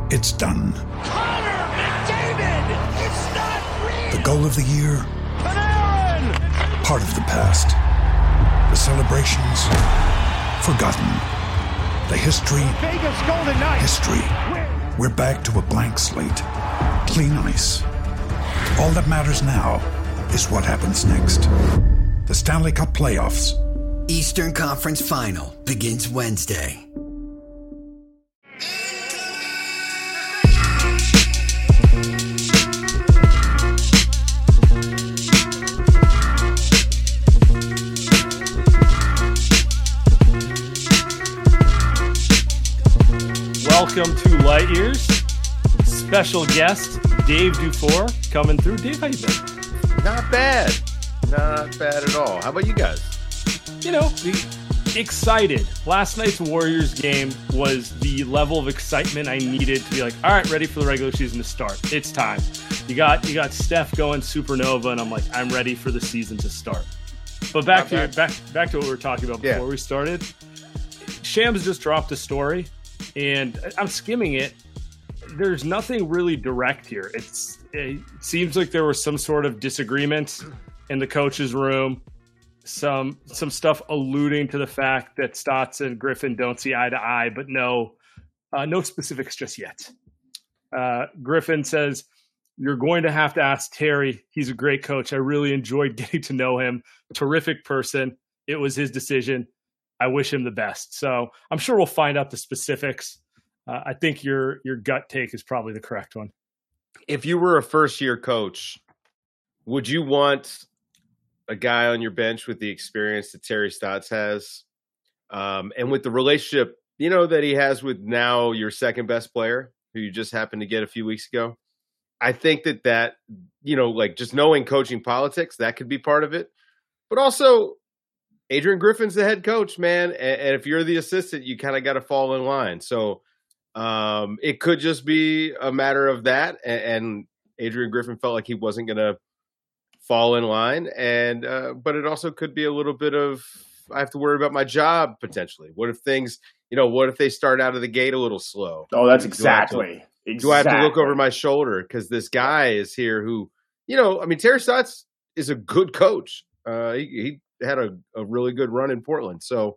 It's done. Connor McDavid! It's not real! The goal of the year? Panarin! Part of the past. The celebrations? Forgotten. The history? Vegas Golden Knights! History. We're back to a blank slate. Clean ice. All that matters now is what happens next. The Stanley Cup Playoffs. Eastern Conference Final begins Wednesday. Welcome to Light Years. Special guest, Dave Dufour, coming through. Dave, how you been? Not bad. Not bad at all. How about you guys? You know, excited. Last night's Warriors game was the level of excitement I needed to be like, all right, ready for the regular season to start. It's time. You got Steph going supernova, and I'm like, I'm ready for the season to start. But back to what we were talking about before we started. Shams just dropped a story, and I'm skimming it. There's nothing really direct here. It seems like there was some sort of disagreement in the coach's room, some stuff alluding to the fact that Stotts and Griffin don't see eye to eye, but no specifics just yet. Griffin says, "You're going to have to ask Terry. He's a great coach. I really enjoyed getting to know him. Terrific person. It was his decision. I wish him the best." So I'm sure we'll find out the specifics. I think your gut take is probably the correct one. If you were a first-year coach, would you want a guy on your bench with the experience that Terry Stotts has, and with the relationship, that he has with now your second best player, who you just happened to get a few weeks ago? I think that just knowing coaching politics, that could be part of it. But also, Adrian Griffin's the head coach, man. And if you're the assistant, you kind of got to fall in line. So it could just be a matter of that. And Adrian Griffin felt like he wasn't going to fall in line. And but it also could be a little bit of, I have to worry about my job potentially. What if things, what if they start out of the gate a little slow? Oh, that's exactly. Do I have to look over my shoulder? Because this guy is here who, Terry Stotts is a good coach. He had a really good run in Portland. So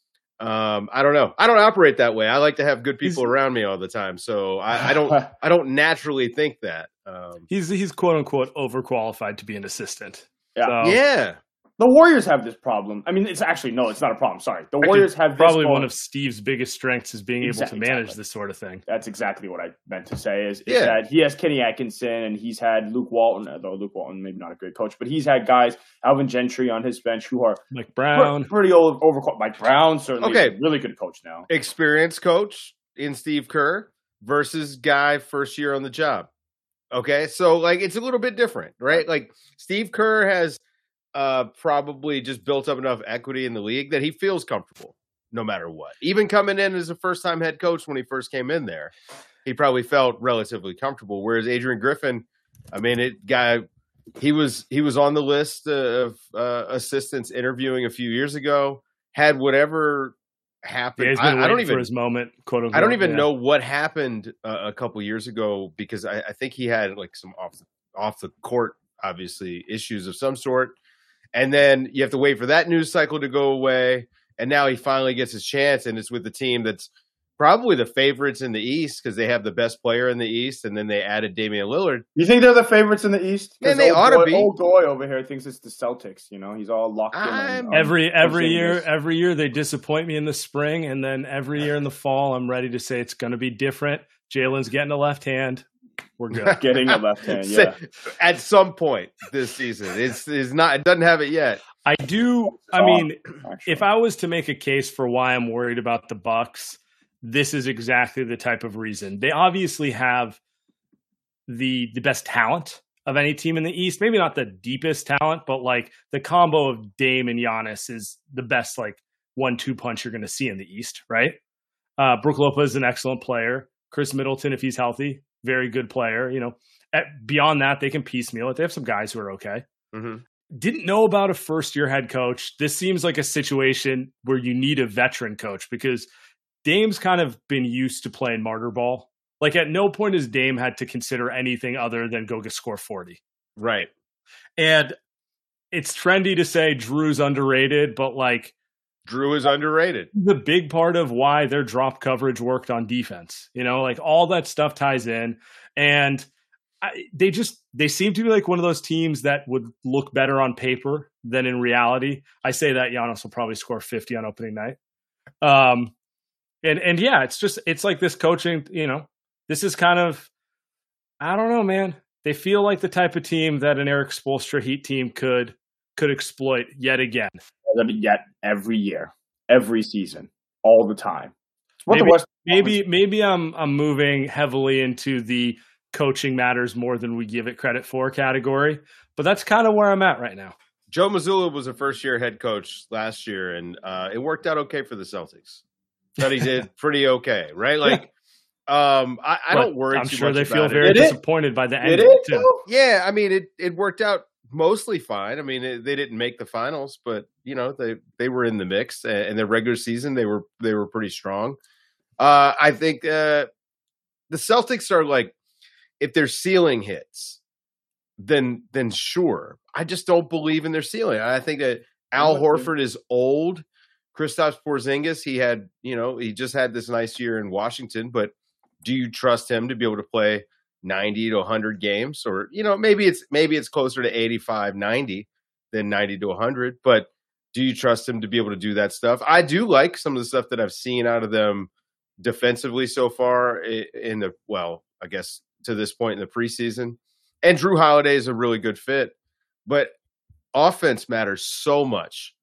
I don't know. I don't operate that way. I like to have good people around me all the time. So I don't naturally think that. He's quote unquote overqualified to be an assistant. Yeah. So, yeah. The Warriors have this problem. I mean, it's not a problem. Sorry. The Warriors have this probably one of Steve's biggest strengths is being able to manage this sort of thing. That's exactly what I meant to say is that he has Kenny Atkinson and he's had Luke Walton, although Luke Walton maybe not a great coach, but he's had guys, Alvin Gentry on his bench who are Mike Brown. pretty overqualified. Mike Brown certainly is a really good coach now. Experienced coach in Steve Kerr versus guy first year on the job. Okay, so it's a little bit different, right? Like Steve Kerr has probably just built up enough equity in the league that he feels comfortable no matter what. Even coming in as a first-time head coach when he first came in there, he probably felt relatively comfortable. Whereas Adrian Griffin, he was on the list of assistants interviewing a few years ago, had whatever happened. Yeah, he's been waiting for his moment, quote unquote. I don't even know what happened a couple years ago because I think he had some off the court, obviously, issues of some sort. And then you have to wait for that news cycle to go away. And now he finally gets his chance, and it's with the team that's probably the favorites in the East because they have the best player in the East, and then they added Damian Lillard. You think they're the favorites in the East? And they ought to be. Old Goy over here thinks it's the Celtics. He's all locked in. Every year they disappoint me in the spring, and then every year in the fall I'm ready to say it's going to be different. Jalen's getting a left hand. We're good. Getting a left hand, yeah. At some point this season. It doesn't have it yet. I do. I mean, if I was to make a case for why I'm worried about the Bucks, this is exactly the type of reason. They obviously have the best talent of any team in the East. Maybe not the deepest talent, but the combo of Dame and Giannis is the best 1-2 punch you're going to see in the East, right? Brook Lopez is an excellent player. Chris Middleton, if he's healthy, very good player. Beyond that, they can piecemeal it. They have some guys who are okay. Mm-hmm. Didn't know about a first-year head coach. This seems like a situation where you need a veteran coach because Dame's kind of been used to playing martyr ball Like at no point has Dame had to consider anything other than go score 40. Right. And it's trendy to say Drew's underrated, but like Drew is underrated. The big part of why their drop coverage worked on defense, like all that stuff ties in. And they seem to be like one of those teams that would look better on paper than in reality. I say that Giannis will probably score 50 on opening night. And yeah, it's like this coaching, this is kind of, I don't know, man. They feel like the type of team that an Eric Spoelstra Heat team could exploit yet again. Yet every year, every season, all the time. Maybe I'm moving heavily into the coaching matters more than we give it credit for category, but that's kind of where I'm at right now. Joe Mazzulla was a first-year head coach last year, and it worked out okay for the Celtics. Thought he did pretty okay, right? Like, I don't worry too much about it. I'm sure they feel very disappointed by the end of it, too. Yeah, I mean, it worked out mostly fine. I mean, they didn't make the finals, but, they were in the mix, and their regular season, they were pretty strong. I think the Celtics are like, if their ceiling hits, then sure. I just don't believe in their ceiling. I think that Al Horford is old. Kristaps Porzingis, he just had this nice year in Washington, but do you trust him to be able to play 90 to 100 games? Or, maybe it's closer to 85, 90 than 90 to 100, but do you trust him to be able to do that stuff? I do like some of the stuff that I've seen out of them defensively so far I guess to this point in the preseason. And Drew Holiday is a really good fit, but offense matters so much.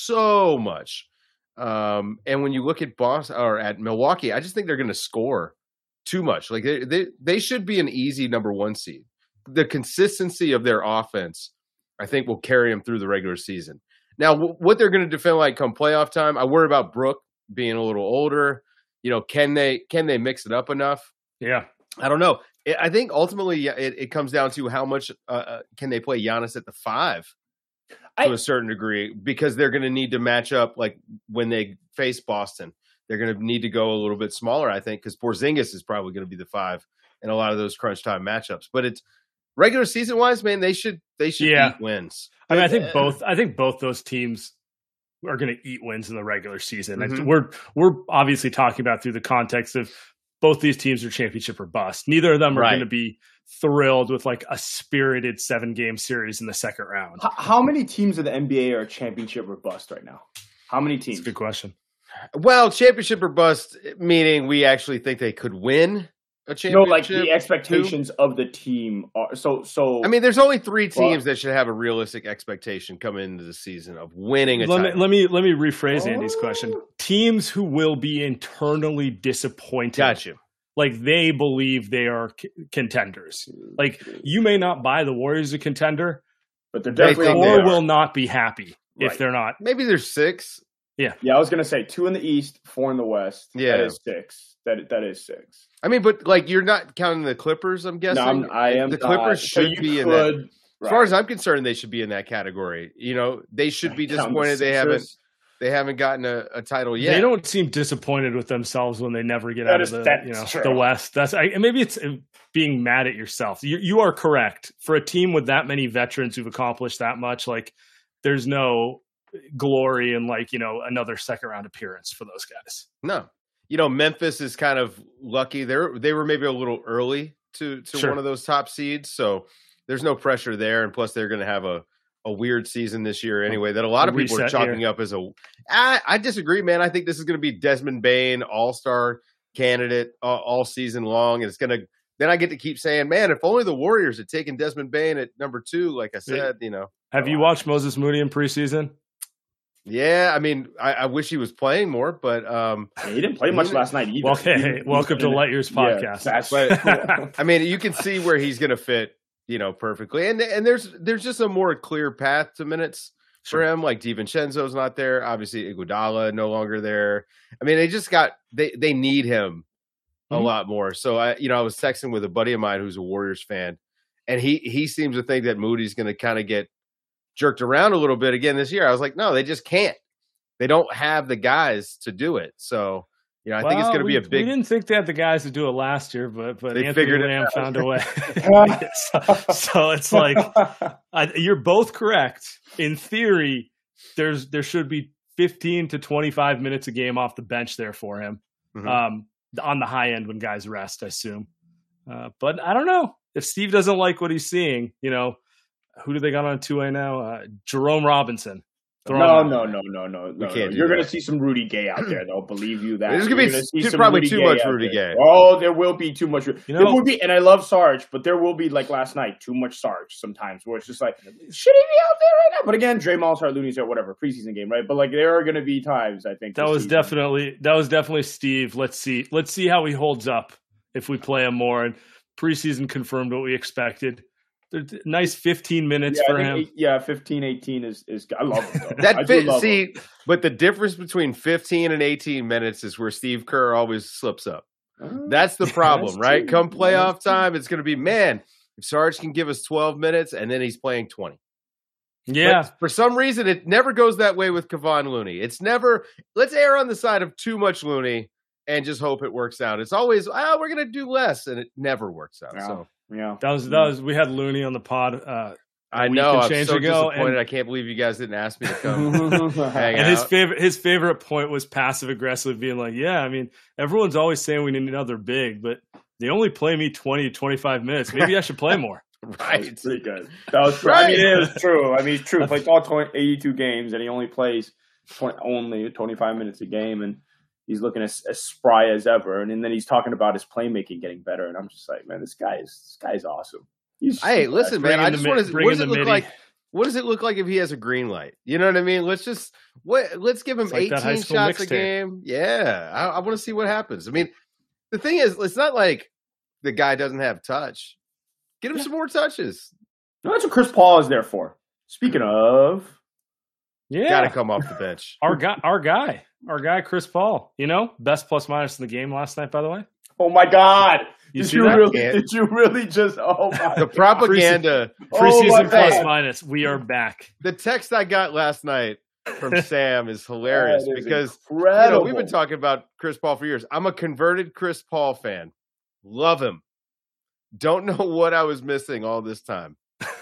And when you look at Boston or at Milwaukee, I just think they're going to score too much. Like they should be an easy number 1 seed. The consistency of their offense, I think, will carry them through the regular season. Now, what they're going to defend like come playoff time, I worry about Brook being a little older. Can they mix it up enough? Yeah, I don't know. I think ultimately it comes down to how much can they play Giannis at the 5 to a certain degree, because they're going to need to match up like when they face Boston. They're going to need to go a little bit smaller, I think, because Porzingis is probably going to be the 5 in a lot of those crunch time matchups. But it's regular season wise, man, they should eat wins. I mean, I think both those teams are going to eat wins in the regular season. Mm-hmm. We're obviously talking about through the context of both these teams are championship or bust. Neither of them are going to be thrilled with like a spirited 7-game series in the second round. How many teams in the NBA are championship or bust right now? How many teams? That's a good question. Well, championship or bust, meaning we actually think they could win a championship. No, like the expectations of the team are so. I mean, there's only 3 teams that should have a realistic expectation coming into the season of winning a title. Let me rephrase Andy's question. Teams who will be internally disappointed. Got you. Like they believe they are contenders. Like you may not buy the Warriors a contender, but they're definitely will not be happy if they're not. Maybe there's 6. Yeah, I was gonna say 2 in the East, 4 in the West. Yeah, that is 6. That is 6. I mean, but like you're not counting the Clippers. I'm guessing. No, I am. The Clippers should be in that. Right. As far as I'm concerned, they should be in that category. They should be disappointed they haven't gotten a title yet. They don't seem disappointed with themselves when they never get out of the West. Maybe it's being mad at yourself. You are correct. For a team with that many veterans who've accomplished that much, like there's no glory in another second round appearance for those guys. No. Memphis is kind of lucky. They were maybe a little early to one of those top seeds, so there's no pressure there. And plus, they're going to have a weird season this year anyway that a lot of people are chalking up as I disagree, man. I think this is going to be Desmond Bane, all-star candidate all season long, and it's going to. Then I get to keep saying, man, if only the Warriors had taken Desmond Bane at number 2, like I said, Have you watched Moses Moody in preseason? Yeah, I mean, I wish he was playing more, but he didn't play much last night either. Welcome to Light Years Podcast. But, I mean, you can see where he's going to fit, perfectly, and there's just a more clear path to minutes for him. Like DiVincenzo's not there, obviously Iguodala no longer there. I mean, they need him a lot more. So I was texting with a buddy of mine who's a Warriors fan, and he seems to think that Moody's going to kind of get jerked around a little bit again this year. I was like, no, they just can't. They don't have the guys to do it. So You know, I think it's going to be a big. We didn't think they had the guys to do it last year, but they Anthony figured Lamb it out. found a way. so it's like you're both correct. In theory, there should be 15 to 25 minutes a game off the bench there for him, on the high end when guys rest, I assume. But I don't know if Steve doesn't like what he's seeing. You know, who do they got on 2A now? Jerome Robinson. No. You're going to see some Rudy Gay out there, though. Believe you that. There's going to be probably too much Rudy Gay. Oh, there will be too much. There will be, and I love Sarge, but there will be, like last night, too much Sarge sometimes, where it's just like, should he be out there right now? But again, Dre Malzahn, Looney's or whatever, preseason game, right? But like, there are going to be times, I think. That was definitely Steve. Let's see how he holds up if we play him more. And preseason confirmed what we expected. Nice 15 minutes for him. 15, 18 is I love him. Though. But the difference between 15 and 18 minutes is where Steve Kerr always slips up. That's the problem, right? Come playoff time, it's going to be, man, if Sarge can give us 12 minutes and then he's playing 20. Yeah. But for some reason, it never goes that way with Kevon Looney. It's never, let's err on the side of too much Looney and just hope it works out. It's always, we're going to do less, and it never works out. Yeah. So. Yeah, that was. We had Looney on the pod. I know. I'm so disappointed. I can't believe you guys didn't ask me to come hang out. His favorite point was passive aggressive, being like, "Yeah, I mean, everyone's always saying we need another big, but they only play me 20 to 25 minutes. Maybe I should play more." Right, that was pretty good. That was right. I mean, it was true. I mean, it's true. He plays all 82 games, and he only plays only 25 minutes a game, and he's looking as spry as ever, and then he's talking about his playmaking getting better, and I'm just like, man, this guy is awesome. Hey, listen, man, I just want to. What does it look like? What does it look like if he has a green light? You know what I mean? Let's give him 18 shots a game. Yeah, I want to see what happens. I mean, the thing is, it's not like the guy doesn't have touch. Get him some more touches. No, that's what Chris Paul is there for. Speaking of, got to come off the bench. Our guy, Chris Paul. You know, best plus minus in the game last night, by the way. Oh my God! Did you really just? Oh my! The propaganda. Preseason plus minus. We are back. The text I got last night from Sam is hilarious because we've been talking about Chris Paul for years. I'm a converted Chris Paul fan. Love him. Don't know what I was missing all this time.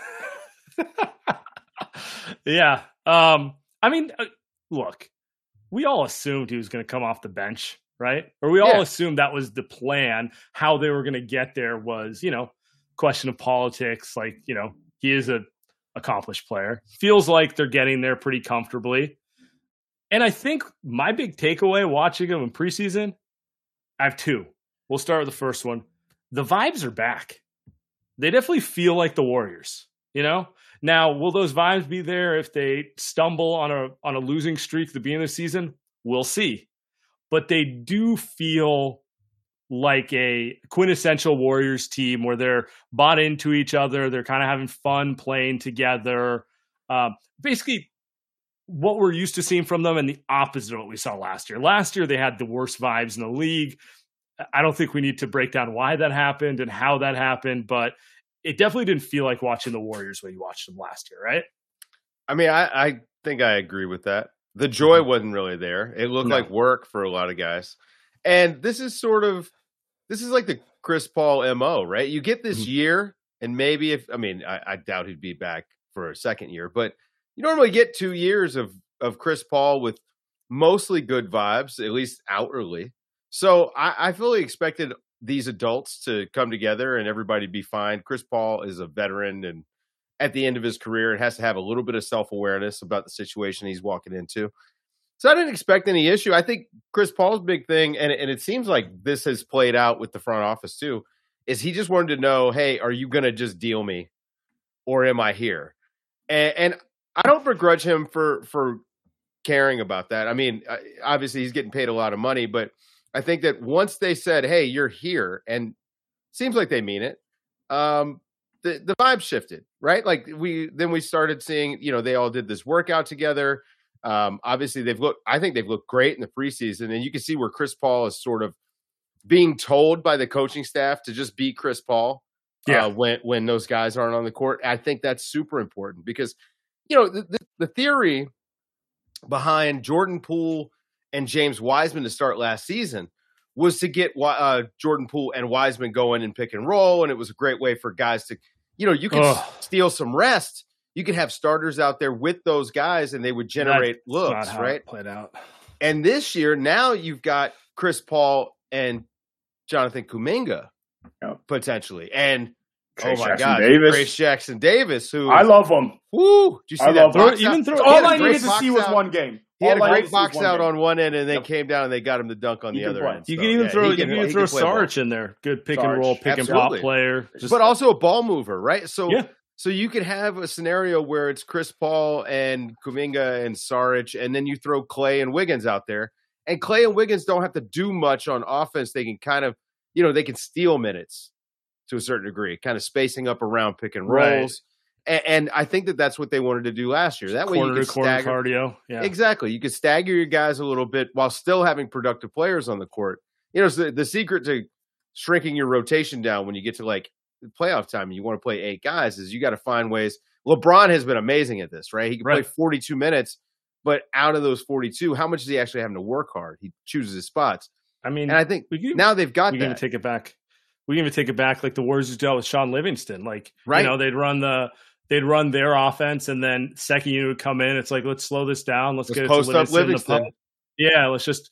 Yeah. I mean, look, we all assumed he was going to come off the bench, right? Or we all assumed that was the plan. How they were going to get there was, question of politics. Like, he is an accomplished player. Feels like they're getting there pretty comfortably. And I think my big takeaway watching him in preseason, I have two. We'll start with the first one. The vibes are back. They definitely feel like the Warriors, Now, will those vibes be there if they stumble on a losing streak at the beginning of the season? We'll see. But they do feel like a quintessential Warriors team where they're bought into each other. They're kind of having fun playing together. Basically, what we're used to seeing from them and the opposite of what we saw last year. Last year, they had the worst vibes in the league. I don't think we need to break down why that happened and how that happened, but it definitely didn't feel like watching the Warriors when you watched them last year, right? I mean, I think I agree with that. The joy wasn't really there. It looked like work for a lot of guys. And this is like the Chris Paul MO, right? You get this year, and maybe I doubt he'd be back for a second year, but you normally get 2 years of Chris Paul with mostly good vibes, at least outwardly. So I fully expected these adults to come together and everybody be fine. Chris Paul is a veteran, and at the end of his career, it has to have a little bit of self-awareness about the situation he's walking into. So I didn't expect any issue. I think Chris Paul's big thing, and it seems like this has played out with the front office too, is he just wanted to know, hey, are you going to just deal me or am I here? And I don't begrudge him for caring about that. I mean, obviously he's getting paid a lot of money, but I think that once they said, hey, you're here, and it seems like they mean it, the vibe shifted, right? Like we started seeing, they all did this workout together. Obviously I think they've looked great in the preseason, and you can see where Chris Paul is sort of being told by the coaching staff to just be Chris Paul when those guys aren't on the court. I think that's super important because, the theory behind Jordan Poole and James Wiseman to start last season was to get Jordan Poole and Wiseman going and pick and roll. And it was a great way for guys to, you could steal some rest. You could have starters out there with those guys and they would generate looks, right? Played out. And this year, now you've got Chris Paul and Jonathan Kuminga potentially. And Trace Jackson Davis, who I love him. Woo! Did you see that box out? All I needed to see was one game. He had a great box out on one end, and they came down and they got him the dunk on the other end. You can even throw Saric in there. Good pick and roll, pick and pop player, but also a ball mover, right? So you could have a scenario where it's Chris Paul and Kuminga and Saric, and then you throw Clay and Wiggins out there, and Clay and Wiggins don't have to do much on offense. They can kind of, they can steal minutes to a certain degree, kind of spacing up around pick and rolls. Right. And I think that's what they wanted to do last year. That way you could stagger cardio. Yeah. Exactly. You could stagger your guys a little bit while still having productive players on the court. So the secret to shrinking your rotation down when you get to like playoff time and you want to play 8 guys is you got to find ways. LeBron has been amazing at this, right? He can play 42 minutes, but out of those 42, how much is he actually having to work hard? He chooses his spots. I mean, and I think now they've got that. We can even take it back like the Warriors dealt with Sean Livingston. Like, they'd run their offense, and then second unit would come in. It's like, let's slow this down. Let's get post up Livingston. Let's just,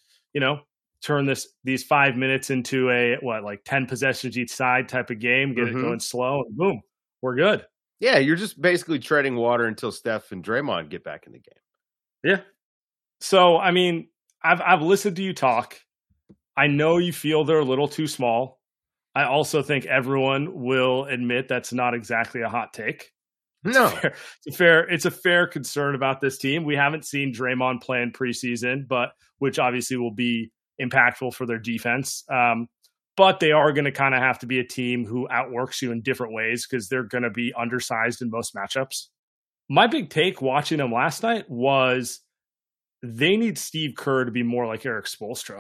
turn these 5 minutes into a 10 possessions each side type of game, get it going slow, and boom, we're good. Yeah, you're just basically treading water until Steph and Draymond get back in the game. Yeah. So, I mean, I've listened to you talk. I know you feel they're a little too small. I also think everyone will admit that's not exactly a hot take. No, it's a fair concern about this team. We haven't seen Draymond play in preseason, which obviously will be impactful for their defense. But they are going to kind of have to be a team who outworks you in different ways because they're going to be undersized in most matchups. My big take watching them last night was they need Steve Kerr to be more like Erik Spoelstra.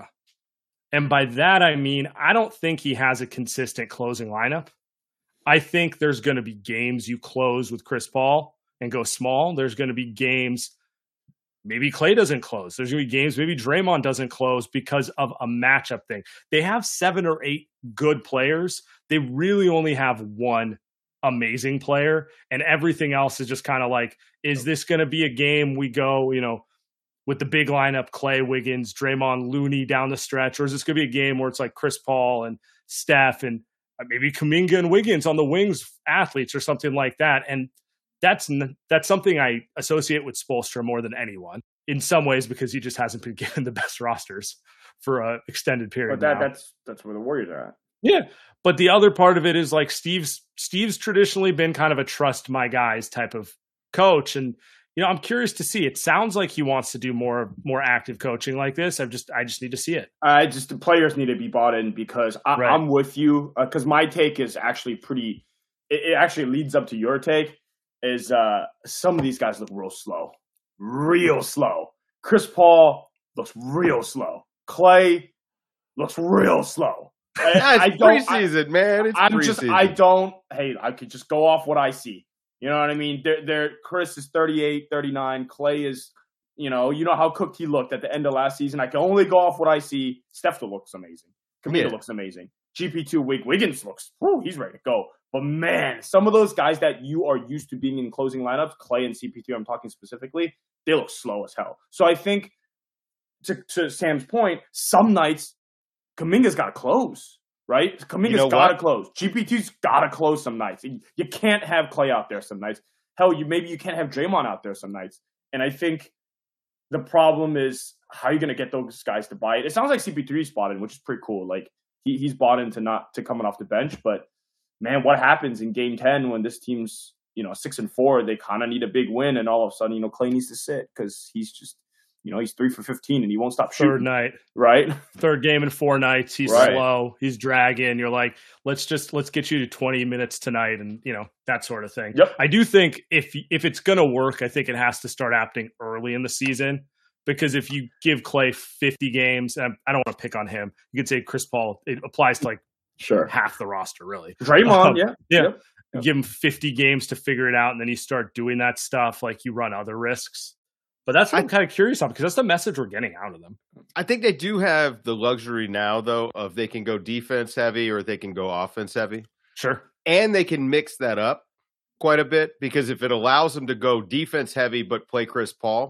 And by that, I mean, I don't think he has a consistent closing lineup. I think there's going to be games you close with Chris Paul and go small. There's going to be games maybe Clay doesn't close. There's going to be games maybe Draymond doesn't close because of a matchup thing. They have 7 or 8 good players. They really only have one amazing player, and everything else is just kind of like, is this going to be a game we go, with the big lineup, Clay, Wiggins, Draymond, Looney down the stretch? Or is this going to be a game where it's like Chris Paul and Steph and maybe Kuminga and Wiggins on the wings athletes or something like that? And that's something I associate with Spoelstra more than anyone in some ways because he just hasn't been given the best rosters for an extended period. But that's where the Warriors are at. Yeah. But the other part of it is like Steve's traditionally been kind of a trust my guys type of coach. And, I'm curious to see. It sounds like he wants to do more active coaching like this. I just need to see it. The players need to be bought in because I'm with you. Because my take is actually it actually leads up to your take. Is some of these guys look real slow. Chris Paul looks real slow. Clay looks real slow. It's preseason, man. It's preseason. I could just go off what I see. You know what I mean? Chris is 38, 39. Clay is, you know how cooked he looked at the end of last season. I can only go off what I see. Steph looks amazing. Kuminga looks amazing. GP2 Wiggins looks, he's ready to go. But man, some of those guys that you are used to being in closing lineups, Clay and CP3, I'm talking specifically, they look slow as hell. So I think, to Sam's point, some nights, Kuminga's got to close, right? Kuminga's got to close. GP2's got to close some nights. You can't have Clay out there some nights. Hell, maybe you can't have Draymond out there some nights. And I think the problem is how are you going to get those guys to buy it? It sounds like CP3's bought in, which is pretty cool. Like he's bought into to coming off the bench, but man, what happens in Game 10 when this team's 6-4? They kind of need a big win, and all of a sudden, Clay needs to sit because he's just he's 3 for 15 and he won't stop shooting. Third night, right? Third game in 4 nights. He's slow. He's dragging. You're like, let's get you to 20 minutes tonight, and that sort of thing. Yep. I do think if it's gonna work, I think it has to start happening early in the season. Because if you give Clay 50 games, and I don't want to pick on him, you could say Chris Paul, it applies to half the roster, really. Draymond, yeah. Yep. Give him 50 games to figure it out, and then you start doing that stuff, like you run other risks. But that's what I'm kind of curious on because that's the message we're getting out of them. I think they do have the luxury now, though, of they can go defense heavy or they can go offense heavy. Sure. And they can mix that up quite a bit because if it allows them to go defense heavy but play Chris Paul,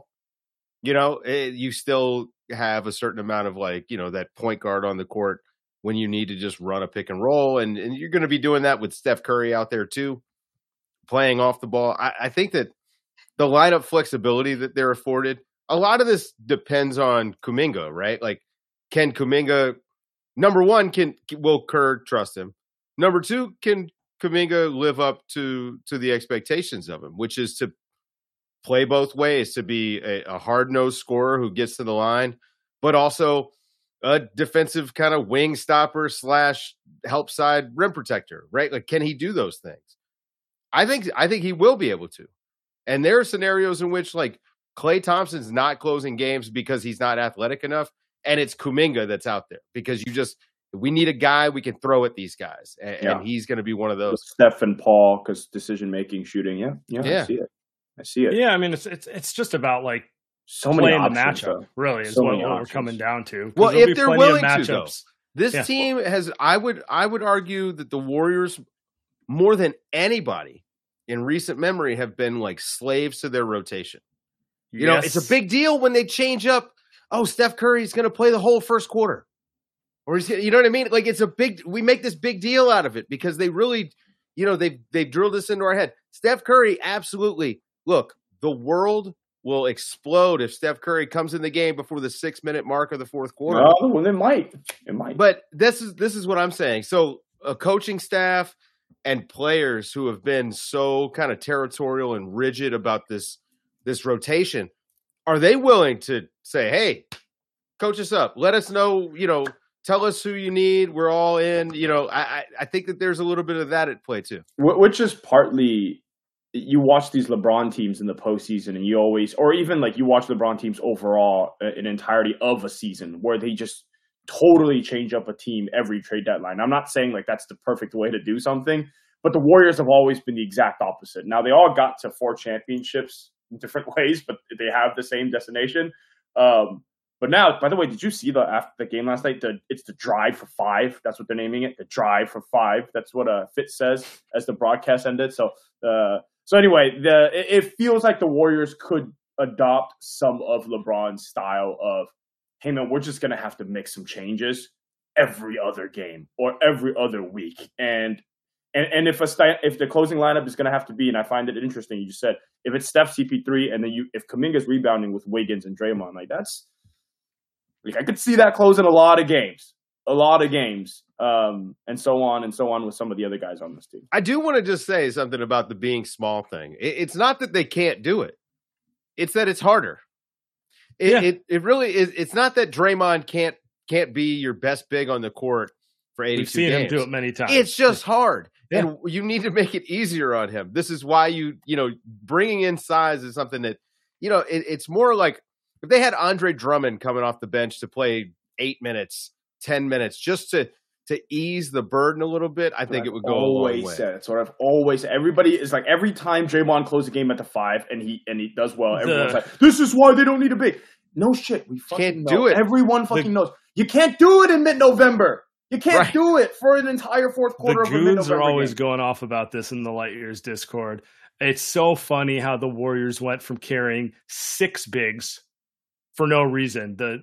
you still have a certain amount of that point guard on the court when you need to just run a pick and roll. And you're going to be doing that with Steph Curry out there too, playing off the ball. I think that the lineup flexibility that they're afforded, a lot of this depends on Kuminga, right? Like, can Kuminga, number one, will Kerr trust him? Number two, can Kuminga live up to the expectations of him, which is to play both ways, to be a hard-nosed scorer who gets to the line, but also a defensive kind of wing stopper / help side rim protector, right? Like, can he do those things? I think he will be able to. And there are scenarios in which Klay Thompson's not closing games because he's not athletic enough, and it's Kuminga that's out there because we need a guy we can throw at these guys, and he's going to be one of those. With Steph and Paul, because decision-making, shooting, I see it. Yeah, I mean, it's just about so many playing options, the matchup. though. Really, is So what many we're options. coming down to. Well, There'll if be they're plenty of willing to, though, matchups. this team has. I would argue that the Warriors, more than anybody in recent memory, have been slaves to their rotation. It's a big deal when they change up. Oh, Steph Curry's going to play the whole first quarter. Or you know what I mean? It's a big. We make this big deal out of it because they really, they've drilled this into our head. Steph Curry, absolutely. Look, the world will explode if Steph Curry comes in the game before the 6-minute mark of the fourth quarter. Well, it might. But this is what I'm saying. So a coaching staff and players who have been so kind of territorial and rigid about this rotation, are they willing to say, "Hey, coach us up. Let us know. Tell us who you need. We're all in." I think that there's a little bit of that at play too. Which is partly, you watch these LeBron teams in the postseason, and you always, or even you watch LeBron teams overall, an entirety of a season where they just totally change up a team every trade deadline. I'm not saying that's the perfect way to do something, but the Warriors have always been the exact opposite. Now, they all got to 4 championships in different ways, but they have the same destination. But now, by the way, did you see after the game last night? It's the drive for 5. That's what they're naming it. The drive for 5. That's what Fitz says as the broadcast ended. So anyway, it feels like the Warriors could adopt some of LeBron's style of, hey man, we're just gonna have to make some changes every other game or every other week, and if the closing lineup is gonna have to be, and I find it interesting, you just said if it's Steph, CP3, and then if Kuminga's rebounding with Wiggins and Draymond, that's I could see that closing a lot of games, and so on with some of the other guys on this team. I do want to just say something about the being small thing. It's not that they can't do it; it's that it's harder. It really is. It's not that Draymond can't be your best big on the court for 82 We've seen games. him do it many times. It's just hard. Yeah. And you need to make it easier on him. This is why bringing in size is something that, it's more like if they had Andre Drummond coming off the bench to play 8 minutes, 10 minutes, just to ease the burden a little bit, I think it would go a long way. That's what I've always said. Everybody is every time Draymond closes a game at the 5 and he does well, everyone's like, this is why they don't need a big. No shit, we fucking can't know. do it. Everyone fucking knows. You can't do it in mid-November. You can't do it for an entire fourth quarter of a mid-November The Goons are always game. going off about this in the Light Years Discord. It's so funny how the Warriors went from carrying 6 bigs for no reason. The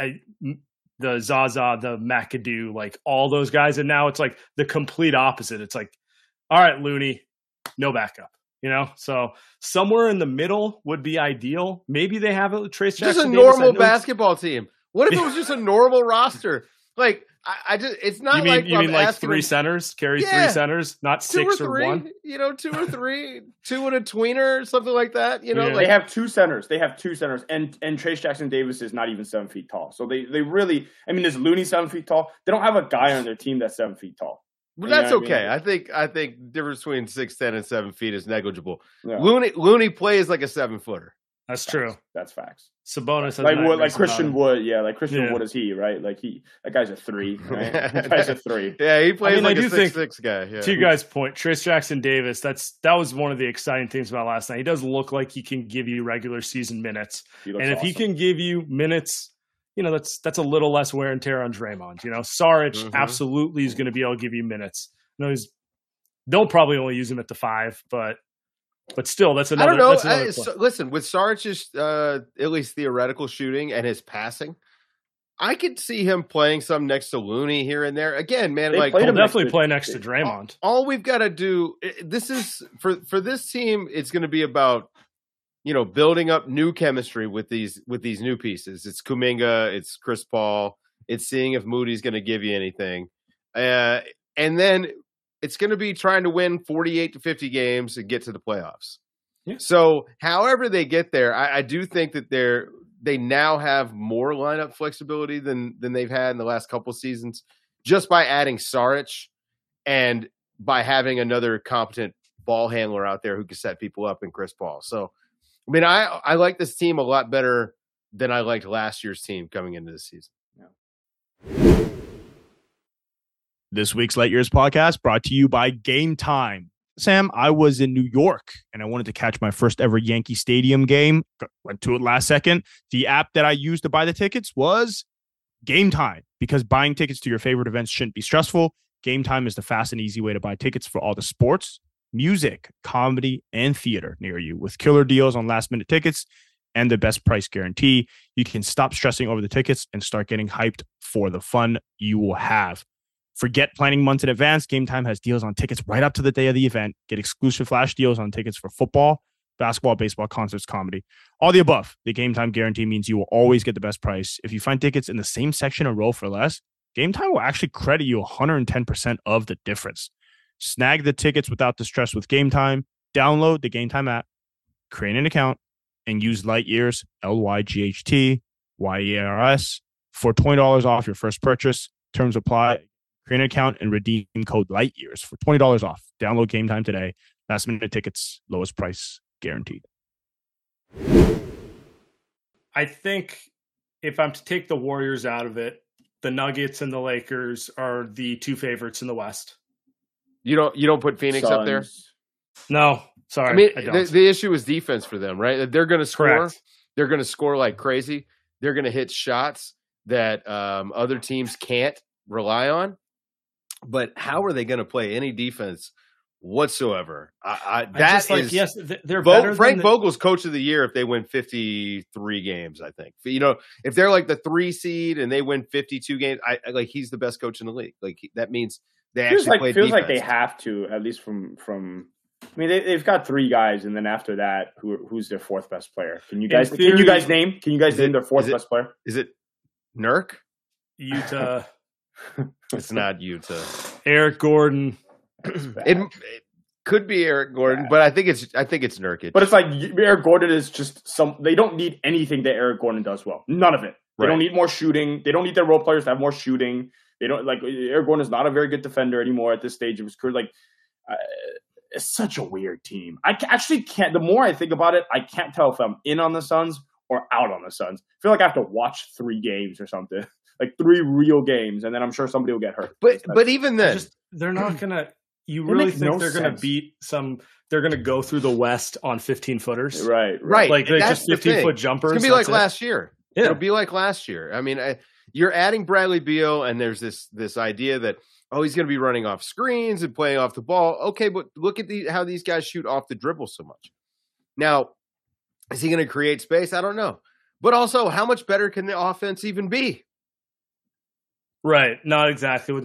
Zaza, the McAdoo, all those guys. And now it's the complete opposite. It's all right, Looney, no backup. So somewhere in the middle would be ideal. Maybe they have a Trace Jackson. Just a normal basketball team. What if it was just a normal roster? I just, it's not you mean 3 centers, carry 3 centers, not 6 or 1? 2 or 3, 2 and a tweener, something like that. They have 2 centers. And Trace Jackson Davis is not even 7 feet tall. So they really, is Looney 7 feet tall? They don't have a guy on their team that's 7 feet tall. But that's okay. I think the difference between 6'10" and 7 feet is negligible. Yeah. Looney plays like a 7-footer. That's true. That's facts. Sabonis has like Christian Wood, Wood is he, right? Like that guy's a 3, right? That guy's a 3. Yeah, he plays like I a 6'6" guy. Yeah. To you guys' point, Trayce Jackson-Davis, that was one of the exciting things about last night. He does look like he can give you regular season minutes. And if he can give you minutes, that's a little less wear and tear on Draymond. Saric absolutely is going to be able to give you minutes. They'll probably only use him at the 5, but still, that's another. I don't know. That's listen, with Saric's at least theoretical shooting and his passing, I could see him playing some next to Looney here and there. Again, man, he'll definitely play next to Draymond. All we've got to do, this is for this team, it's going to be about building up new chemistry with these new pieces. It's Kuminga, it's Chris Paul, it's seeing if Moody's going to give you anything, and then it's going to be trying to win 48 to 50 games and get to the playoffs. Yeah. So however they get there, I do think that they now have more lineup flexibility than they've had in the last couple of seasons, just by adding Saric and by having another competent ball handler out there who can set people up in Chris Paul. So, I mean, I like this team a lot better than I liked last year's team coming into this season. Yeah. This week's Light Years podcast brought to you by Game Time. Sam, I was in New York and I wanted to catch my first ever Yankee Stadium game. Went to it last second. The app that I used to buy the tickets was Game Time, because buying tickets to your favorite events shouldn't be stressful. Game Time is the fast and easy way to buy tickets for all the sports, music, comedy, and theater near you, with killer deals on last-minute tickets and the best price guarantee. You can stop stressing over the tickets and start getting hyped for the fun you will have. Forget planning months in advance. Game Time has deals on tickets right up to the day of the event. Get exclusive flash deals on tickets for football, basketball, baseball, concerts, comedy, all the above. The Game Time guarantee means you will always get the best price. If you find tickets in the same section or row for less, Game Time will actually credit you 110% of the difference. Snag the tickets without the stress with Game Time. Download the Game Time app, create an account, and use Lightyears, LYGHTYEARS, for $20 off your first purchase. Terms apply. Create an account and redeem code Lightyears for $20 off. Download Game Time today. Last minute tickets, lowest price guaranteed. I think if I'm to take the Warriors out of it, the Nuggets and the Lakers are the 2 favorites in the West. You don't put Phoenix up there? No, sorry. I mean, the issue is defense for them, right? They're going to score. Correct. They're going to score like crazy. They're going to hit shots that other teams can't rely on. But how are they going to play any defense whatsoever? Yes, they're better. Frank Vogel's coach of the year if they win 53 games, I think. If they're like the 3 seed and they win 52 games, he's the best coach in the league. Like that means they actually play defense. Feels like they have to, at least from. I mean, they've got 3 guys, and then after that, who's their 4th best player? Can you guys name their 4th best player? Is it Nurk? Utah. It's not Utah. Eric Gordon. It could be Eric Gordon, but I think it's Nurkic. But it's like Eric Gordon is just they don't need anything that Eric Gordon does well. None of it. They don't need more shooting. They don't need their role players to have more shooting. They don't Eric Gordon is not a very good defender anymore at this stage of his career. It's such a weird team. I actually can't. The more I think about it, I can't tell if I'm in on the Suns or out on the Suns. I feel like I have to watch 3 games or something. Like 3 real games, and then I'm sure somebody will get hurt. But even then, they're not gonna. You really think they're gonna beat some? They're gonna go through the West on 15-footers, right? Like they're just 15-foot jumpers. It's gonna be like last year. Yeah. It'll be like last year. I mean, you're adding Bradley Beal, and there's this idea that he's gonna be running off screens and playing off the ball. Okay, but look at how these guys shoot off the dribble so much. Now, is he gonna create space? I don't know. But also, how much better can the offense even be? Right. Not exactly.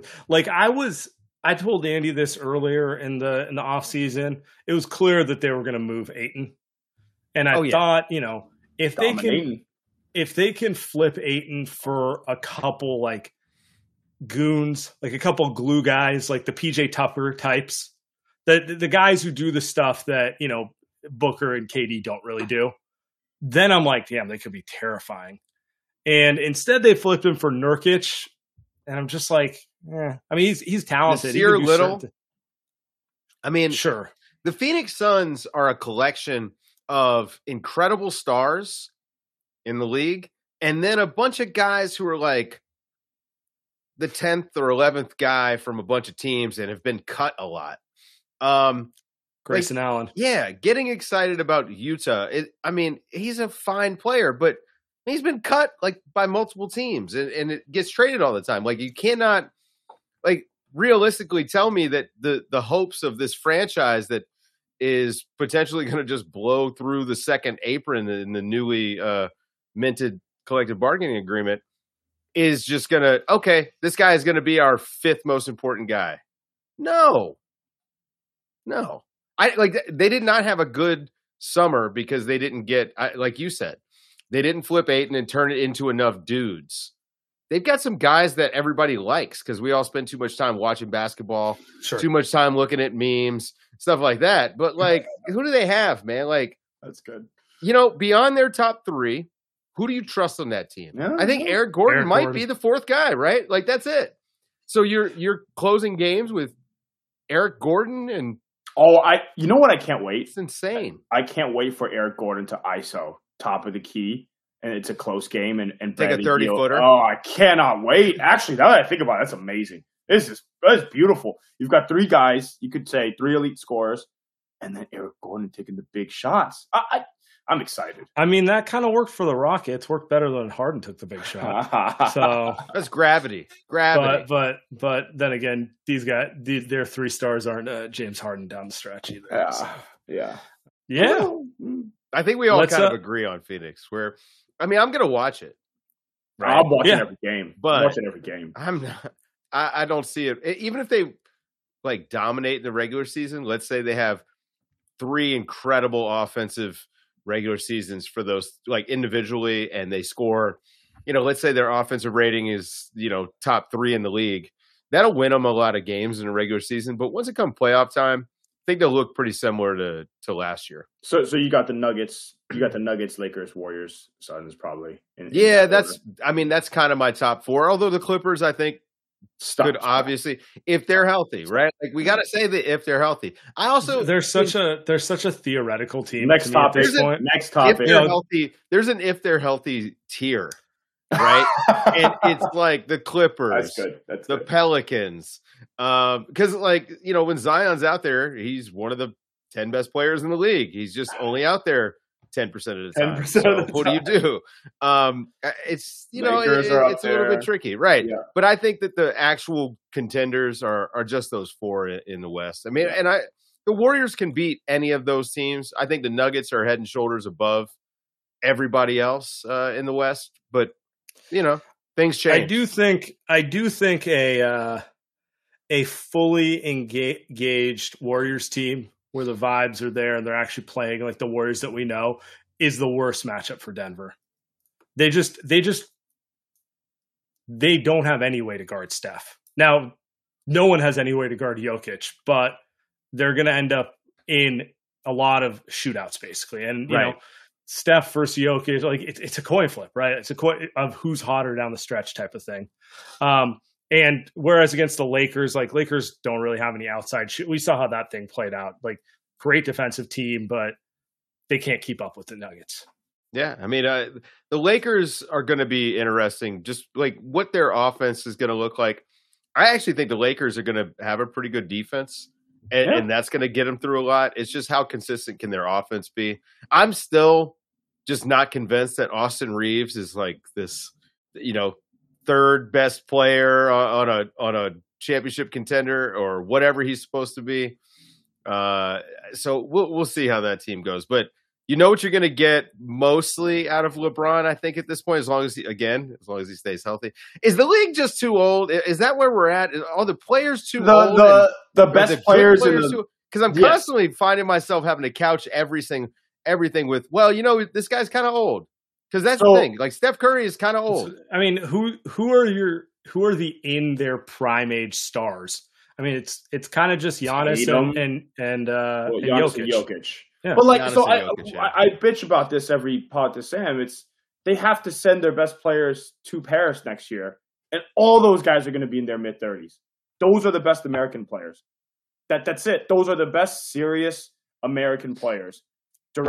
I told Andy this earlier in the off season. It was clear that they were going to move Ayton. And I thought, if they can flip Ayton for a couple like goons, like a couple glue guys, like the PJ Tucker types, the guys who do the stuff that, Booker and KD don't really do, then I'm like, damn, they could be terrifying. And instead they flipped him for Nurkic. And I'm just like, I mean, he's talented. Little. I mean, sure. The Phoenix Suns are a collection of incredible stars in the league, and then a bunch of guys who are like the 10th or 11th guy from a bunch of teams and have been cut a lot. Grayson Allen. Yeah, getting excited about Utah. He's a fine player, but he's been cut like by multiple teams and it gets traded all the time. Like you cannot realistically tell me that the hopes of this franchise that is potentially going to just blow through the second apron in the newly minted collective bargaining agreement is just going to, okay, this guy is going to be our fifth most important guy. No. They did not have a good summer because they didn't get, like you said, they didn't flip Ayton and turn it into enough dudes. They've got some guys that everybody likes because we all spend too much time watching basketball, too much time looking at memes, stuff like that. But who do they have, man? That's good. Beyond their top three, who do you trust on that team? Yeah, I think Eric Gordon might be the fourth guy, right? That's it. So you're closing games with Eric Gordon and you know what? I can't wait. It's insane. I can't wait for Eric Gordon to ISO top of the key, and it's a close game and take a 30-footer. Oh, I cannot wait. Actually, now that I think about it, that's amazing. That's beautiful. You've got three guys. You could say three elite scorers, and then Eric Gordon taking the big shots. I'm excited. I mean, that kind of worked for the Rockets. Worked better than Harden took the big shot. So that's gravity. But then again, these guys, their three stars aren't James Harden down the stretch either. Yeah. I think we all kind of agree on Phoenix. I'm going to watch it. Right? I'm watching every game. I'm watching every game. I'm not. I don't see it. Even if they dominate in the regular season, let's say they have three incredible offensive regular seasons for those individually, and they score, let's say their offensive rating is, top 3 in the league. That'll win them a lot of games in the regular season. But once it comes playoff time, I think they'll look pretty similar to last year. So you got the Nuggets, Lakers, Warriors, Suns probably. That's kind of my top 4. Although the Clippers, I think, could obviously, if they're healthy, right? We got to say that if they're healthy. I also they're such a theoretical team. Next topic. Next topic. If they're healthy, there's an if they're healthy tier, right? And it's the Clippers, That's the good. Pelicans, because when Zion's out there, he's one of the 10 best players in the league. He's just only out there 10% of the time. 10% of the what time. do you do? It's it's a little bit tricky, right? Yeah. But I think that the actual contenders are just those 4 in the West. The Warriors can beat any of those teams. I think the Nuggets are head and shoulders above everybody else in the West. But things change. I do think a fully engaged Warriors team where the vibes are there and they're actually playing like the Warriors that we know is the worst matchup for Denver. They don't have any way to guard Steph. Now, no one has any way to guard Jokic, but they're going to end up in a lot of shootouts basically. And, you know, Steph versus Jokic, it's a coin flip, right? It's a coin of who's hotter down the stretch type of thing. And whereas against the Lakers, Lakers don't really have any outside shoot. We saw how that thing played out. Great defensive team, but they can't keep up with the Nuggets. Yeah, the Lakers are going to be interesting. Just what their offense is going to look like. I actually think the Lakers are going to have a pretty good defense, and that's going to get them through a lot. It's just how consistent can their offense be? I'm still just not convinced that Austin Reeves is this, third best player on a championship contender or whatever he's supposed to be. So we'll see how that team goes, but what you're going to get mostly out of LeBron, I think at this point, as long as he stays healthy. Is the league just too old? Is that where we're at? Are the players too old? The best players because I'm constantly finding myself having to couch everything with, this guy's kind of old. Because that's the thing. Steph Curry is kind of old. Who are the in their prime age stars? It's kind of just Giannis and Jokic. Yeah. But I bitch about this every pod to Sam. They have to send their best players to Paris next year, and all those guys are going to be in their mid-30s. Those are the best American players. That's it. Those are the best serious American players. Durant,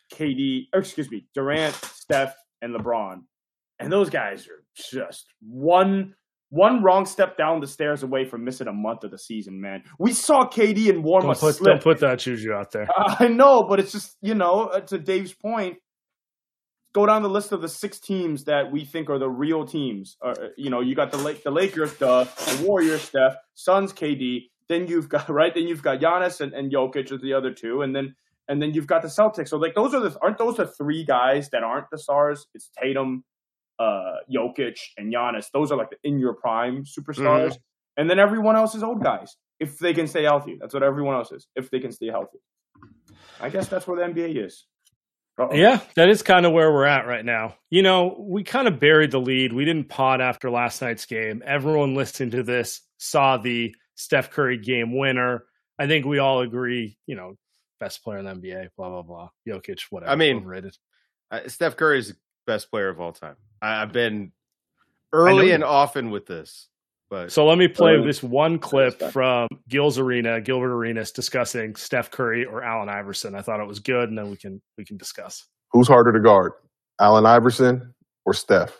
Durant, Steph, and LeBron. And those guys are just one wrong step down the stairs away from missing a month of the season, man. We saw KD in warm-up slip. Don't put that juju out there. I know, but it's just, to Dave's point, go down the list of the 6 teams that we think are the real teams. You got the Lakers, the Warriors, Steph, Suns, KD. Then you've got Giannis and Jokic as the other 2, and then you've got the Celtics. So like aren't those the 3 guys that aren't the stars? It's Tatum, Jokic, and Giannis. Those are like the in your prime superstars. Mm-hmm. And then everyone else is old guys if they can stay healthy. That's what everyone else is if they can stay healthy. I guess that's where the NBA is. Uh-oh. Yeah, that is kind of where we're at right now. We kind of buried the lead. We didn't pod after last night's game. Everyone listening to this saw the Steph Curry game winner. I think we all agree, best player in the NBA, blah, blah, blah. Jokic, whatever. I mean, overrated. Steph Curry is the best player of all time. I've been early and often with this. But so let me play this one clip from Gilbert Arenas discussing Steph Curry or Allen Iverson. I thought it was good, and then we can discuss. Who's harder to guard, Allen Iverson or Steph?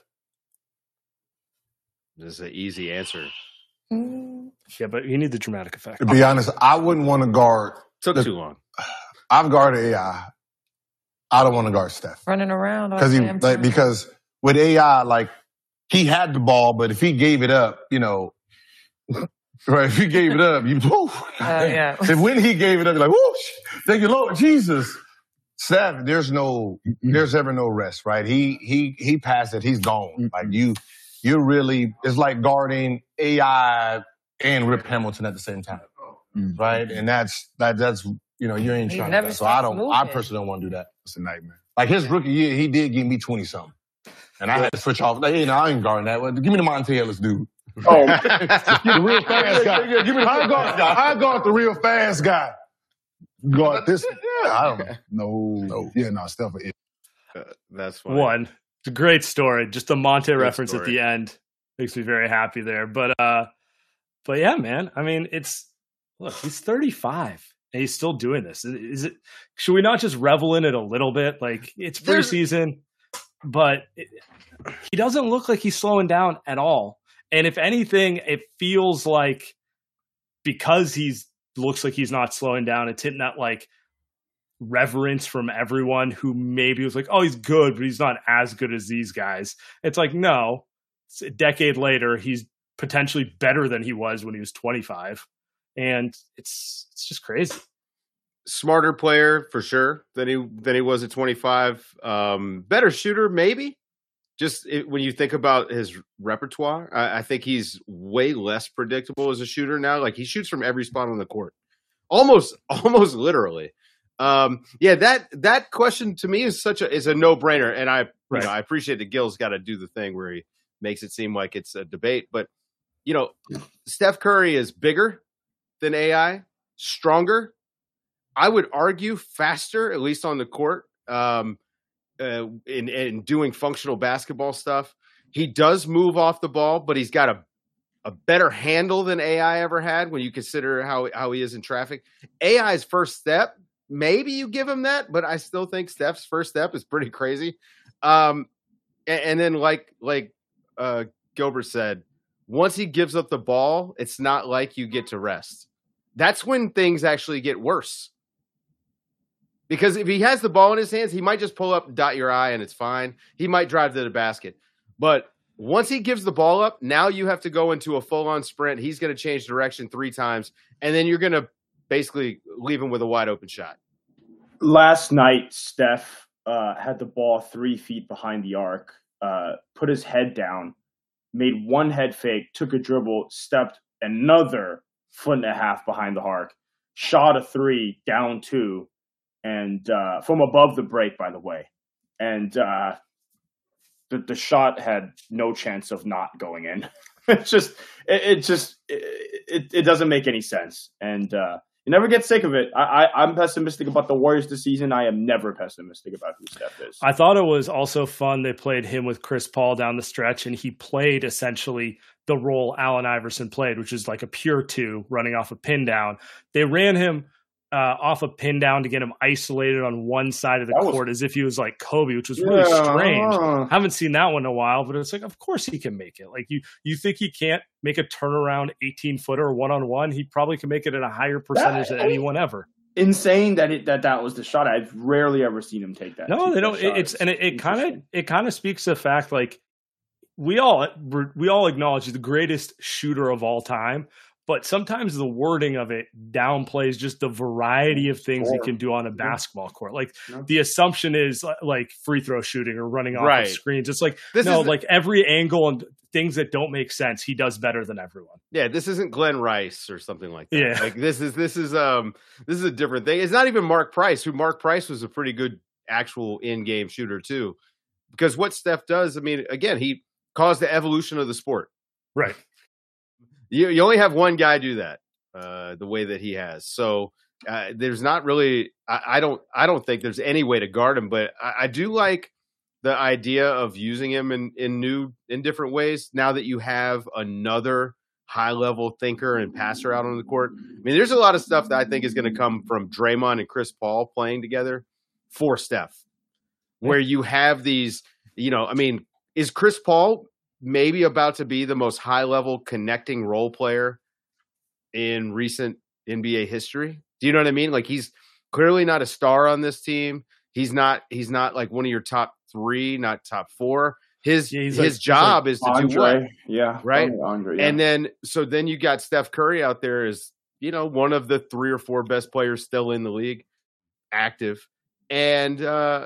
This is an easy answer. Yeah, but you need the dramatic effect. To be honest, I wouldn't want to guard. Took too long. I've guarded AI. I don't want to guard Steph. Running around. Because with AI, he had the ball, but if he gave it up, right? If he gave it up, yeah. If when he gave it up, you're like, whoosh, thank you, Lord Jesus. Steph, there's ever no rest, right? He passed it, he's gone. Like you're really, it's like guarding AI and Rip Hamilton at the same time, right? And that's you ain't trying to. So I personally don't want to do that. It's a nightmare. Like his rookie year, he did give me 20-something. And I had to switch off. Like, I ain't guarding that. Well, give me the Monte Ellis dude. Oh, the real fast guy. Yeah, give me I guard the real fast guy. Guard this. Yeah, I don't know. No. Yeah, no, Steph. That's funny. One. It's a great story. Just the Monte reference at the end makes me very happy there. But yeah, man. I mean, he's 35 and he's still doing this. Should we not just revel in it a little bit? Like, it's preseason. But he doesn't look like he's slowing down at all. And if anything, it feels like because looks like he's not slowing down, it's hitting that reverence from everyone who maybe was like, oh, he's good, but he's not as good as these guys. It's like, no, it's a decade later, he's potentially better than he was when he was 25. And it's just crazy. Smarter player for sure than he was at 25. Better shooter, maybe. Just when you think about his repertoire, I think he's way less predictable as a shooter now. Like he shoots from every spot on the court, almost literally. That question to me is a no brainer, and I appreciate that Gil's got to do the thing where he makes it seem like it's a debate. But Steph Curry is bigger than AI, stronger. I would argue faster, at least on the court, in doing functional basketball stuff. He does move off the ball, but he's got a better handle than AI ever had when you consider how he is in traffic. AI's first step, maybe you give him that, but I still think Steph's first step is pretty crazy. And then like Gilbert said, once he gives up the ball, it's not like you get to rest. That's when things actually get worse. Because if he has the ball in his hands, he might just pull up, dot your I, and it's fine. He might drive to the basket. But once he gives the ball up, now you have to go into a full-on sprint. He's going to change direction 3 times, and then you're going to basically leave him with a wide-open shot. Last night, Steph had the ball 3 feet behind the arc, put his head down, made one head fake, took a dribble, stepped another 1.5 feet behind the arc, shot a 3, down 2, and from above the break, by the way. And the shot had no chance of not going in. it doesn't make any sense. And you never get sick of it. I'm pessimistic about the Warriors this season. I am never pessimistic about who Steph is. I thought it was also fun. They played him with Chris Paul down the stretch, and he played essentially the role Allen Iverson played, which is like a pure 2 running off a pin down. They ran him off a pin down to get him isolated on one side of the court as if he was like Kobe, which was really strange. Haven't seen that one in a while, but it's like, of course he can make it. Like you think he can't make a turnaround 18-footer one-on-one? He probably can make it at a higher percentage than anyone ever. Insane that was the shot. I've rarely ever seen him take that. No, they don't. It kind of speaks to the fact like we all acknowledge he's the greatest shooter of all time. But sometimes the wording of it downplays just the variety of things he can do on a basketball court. Like the assumption is like free throw shooting or running off of screens. It's like, like every angle and things that don't make sense, he does better than everyone. Yeah, this isn't Glenn Rice or something like that. Yeah. Like this is a different thing. It's not even Mark Price, Mark Price was a pretty good actual in-game shooter too. Because what Steph does, I mean, again, he caused the evolution of the sport. Right. You only have one guy do that the way that he has. So there's not really I don't think there's any way to guard him, but I do like the idea of using him in different ways now that you have another high-level thinker and passer out on the court. I mean, there's a lot of stuff that I think is going to come from Draymond and Chris Paul playing together for Steph, where you have these, I mean, is Chris Paul maybe about to be the most high-level connecting role player in recent NBA history? Do you know what I mean? Like, he's clearly not a star on this team. He's not like one of your top 3, not top 4. His job is to Andre, do what? Yeah. Right. Andre, yeah. And then you got Steph Curry out there as, one of the 3 or 4 best players still in the league, active. And,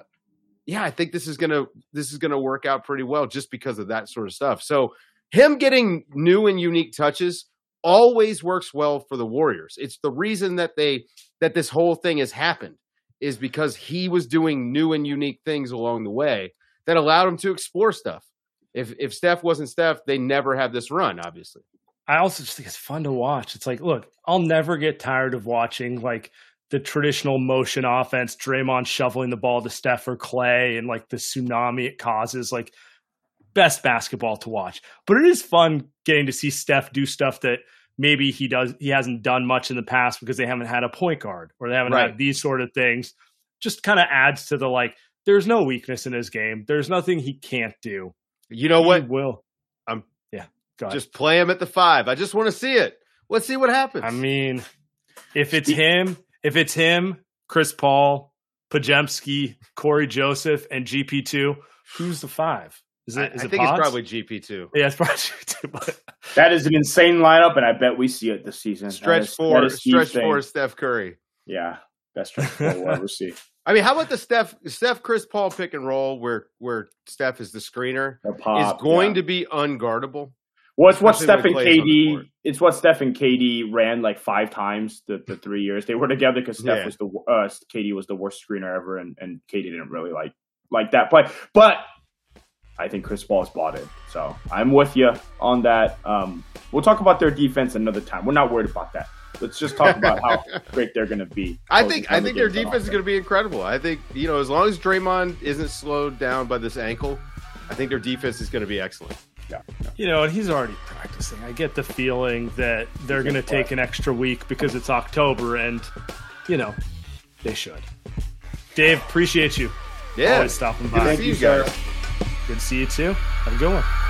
I think this is gonna work out pretty well just because of that sort of stuff. So him getting new and unique touches always works well for the Warriors. It's the reason that this whole thing has happened is because he was doing new and unique things along the way that allowed him to explore stuff. If Steph wasn't Steph, they never have this run, obviously. I also just think it's fun to watch. It's like, look, I'll never get tired of watching like the traditional motion offense, Draymond shoveling the ball to Steph or Clay, and like the tsunami it causes, like best basketball to watch. But it is fun getting to see Steph do stuff that maybe he hasn't done much in the past because they haven't had a point guard or they haven't had these sort of things. Just kind of adds to the, like, there's no weakness in his game. There's nothing he can't do. You know what? He will. Go ahead. Just play him at the 5. I just want to see it. Let's see what happens. I mean, if it's him, Chris Paul, Podziemski, Corey Joseph, and GP2, who's the 5? I think it's probably GP2. Yeah, it's probably GP2. But that is an insane lineup, and I bet we see it this season. Stretch 4, Steph Curry. Yeah, best stretch 4 we'll ever see. I mean, how about the Steph Chris Paul pick and roll where Steph is the screener is going to be unguardable? Well, it's what Steph and KD. It's what Steph and KD ran like 5 times the 3 years they were together because Steph was KD was the worst screener ever, and KD didn't really like that play. But I think Chris Paul is bought in, so I'm with you on that. We'll talk about their defense another time. We're not worried about that. Let's just talk about how great they're going to be. I think their defense is going to be incredible. I think as long as Draymond isn't slowed down by this ankle, I think their defense is going to be excellent. Yeah. And he's already practicing. I get the feeling that they're going to take an extra week because it's October, and they should. Dave, appreciate you. Yeah, always stopping by. Good to see you guys. Good to see you too. Have a good one.